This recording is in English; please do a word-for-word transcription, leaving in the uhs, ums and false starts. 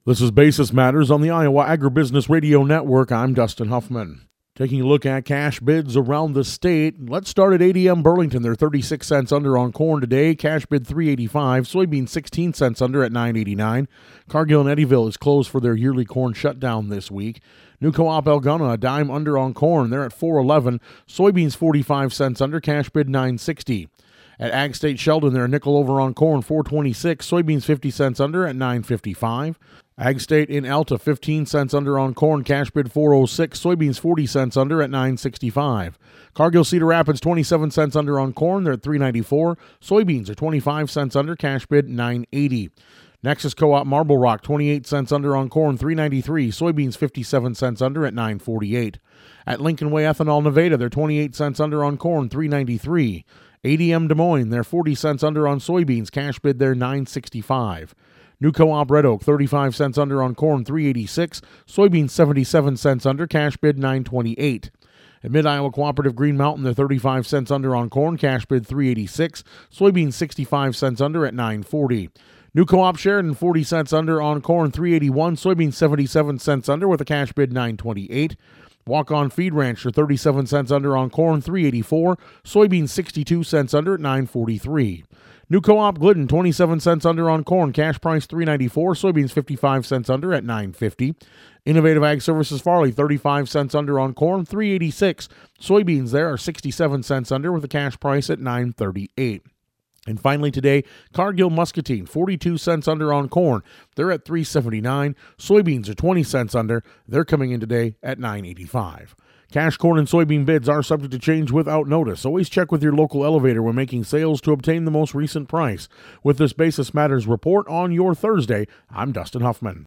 This is Basis Matters on the Iowa Agribusiness Radio Network. I'm Dustin Huffman. Taking a look at cash bids around the state. Let's start at A D M Burlington. They're thirty-six cents under on corn today. Cash bid three eighty-five. Soybeans sixteen cents under at nine eighty-nine. Cargill and Eddyville is closed for their yearly corn shutdown this week. New Co-op Elguna, a dime under on corn. They're at four eleven. Soybeans forty-five cents under. Cash bid nine sixty. At Ag State Sheldon, they're a nickel over on corn, four twenty-six. Soybeans fifty cents under at nine fifty-five. Ag State in Alta, fifteen cents under on corn, cash bid four oh six. Soybeans forty cents under at nine sixty-five. Cargill Cedar Rapids, twenty-seven cents under on corn, they're at three ninety-four. Soybeans are twenty-five cents under, cash bid nine eighty. Nexus Co-op Marble Rock, twenty-eight cents under on corn, three ninety-three. Soybeans fifty-seven cents under at nine forty-eight. At Lincoln Way Ethanol Nevada, they're twenty-eight cents under on corn, three ninety-three. A D M Des Moines, they're forty cents under on soybeans, cash bid there nine sixty-five. New Co-op Red Oak, thirty-five cents under on corn, three eighty-six. Soybeans seventy-seven cents under, cash bid nine twenty-eight. At Mid-Iowa Cooperative Green Mountain, they're thirty-five cents under on corn, cash bid three eighty-six. Soybeans sixty-five cents under at nine forty. New Co-op Sheridan, forty cents under on corn, three eighty-one. Soybeans seventy-seven cents under with a cash bid nine twenty-eight. Walk-On Feed Rancher, thirty-seven cents under on corn, three eighty-four. Soybeans sixty-two cents under at nine forty-three. New Co-op Glidden, twenty-seven cents under on corn, cash price three ninety-four. Soybeans fifty-five cents under at nine fifty. Innovative Ag Services Farley, thirty-five cents under on corn, three eighty-six. Soybeans there are sixty-seven cents under with a cash price at nine thirty-eight. And finally today, Cargill Muscatine, forty-two cents under on corn. They're at three seventy-nine. Soybeans are twenty cents under. They're coming in today at nine eighty-five. Cash corn and soybean bids are subject to change without notice. Always check with your local elevator when making sales to obtain the most recent price. With this Basis Matters report on your Thursday, I'm Dustin Huffman.